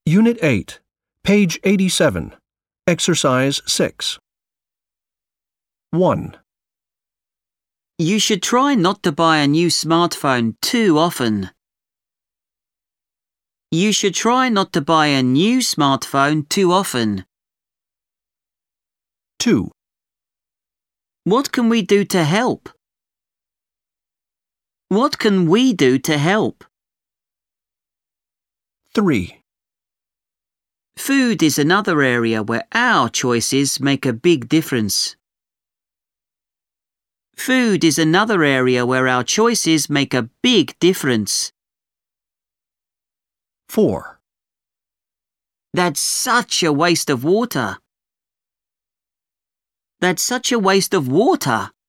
Unit 8, page 87, Exercise 6. 1. You should try not to buy a new smartphone too often. You should try not to buy a new smartphone too often. 2. What can we do to help? What can we do to help? 3. Food is another area where our choices make a big difference. Food is another area where our choices make a big difference. 4. That's such a waste of water. That's such a waste of water.